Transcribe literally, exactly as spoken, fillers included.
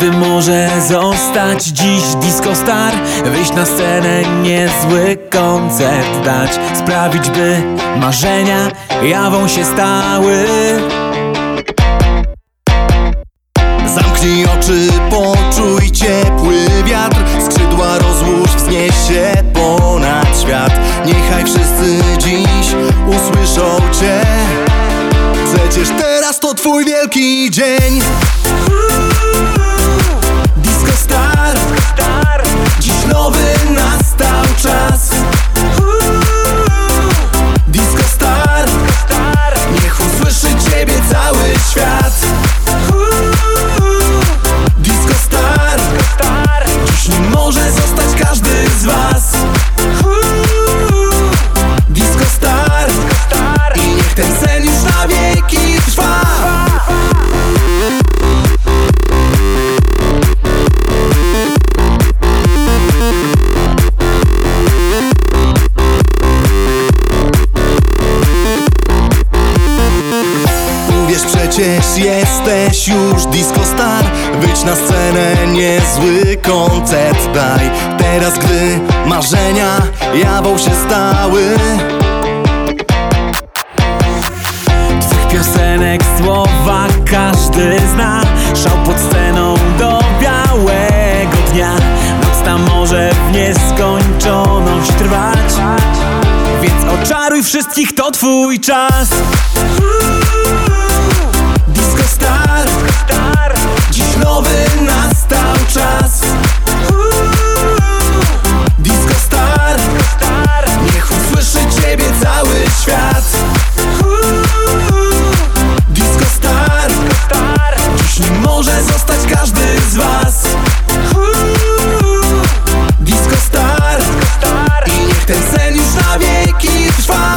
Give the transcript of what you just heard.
Każdy może zostać dziś disco star, wyjść na scenę, niezły koncert dać, sprawić by marzenia jawą się stały. Zamknij oczy, poczuj ciepły wiatr, skrzydła rozłóż, wznieś się ponad świat. Niechaj wszyscy dziś usłyszą Cię, przecież teraz to Twój wielki dzień. Disco Star, dziś nowy nastał czas. Disco Star, niech usłyszy Ciebie cały świat. Disco Star, dziś nim może zostać każdy z was. Disco Star, i niech ten sen już na wieki trwa. Uwierz, przecież jesteś już disco star. Wyjdź na scenę, niezły koncert daj. Teraz, gdy marzenia jawą się stały. Twych piosenek słowa każdy zna, szał pod sceną do białego dnia. Noc ta może w nieskończoność trwać, więc oczaruj wszystkich, to twój czas. Disco Star, dziś nowy nastał czas. Disco Star, niech usłyszy Ciebie cały świat. Disco Star, dziś nim może zostać każdy z was. Disco Star, i niech ten sen już na wieki trwa.